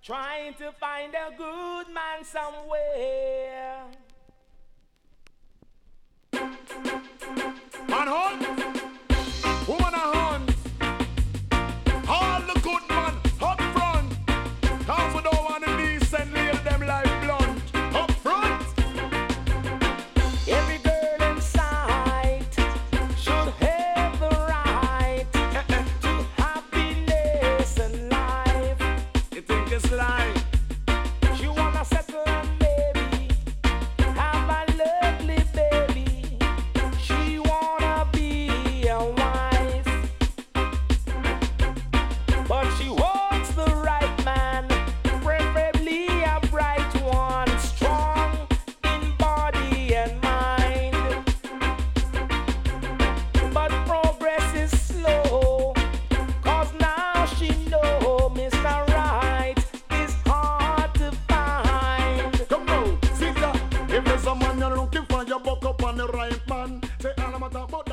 trying to find a good man somewhere. Man hunt, woman a hunt. All the good man up front. Cause we don't want to decent live them life blunt. Up front. Every girl in sight should have the right to happiness in life. You think it's life? She wanna settle and baby, have a lovely baby. She wanna be a wife, but she wants the right man, preferably a bright one, strong in body and mind. But progress is slow, cause now she know Mr. Right is hard to find. Come now, Caesar. If there's a man you're looking for, you buck up on the right man. Say all I'm talking about.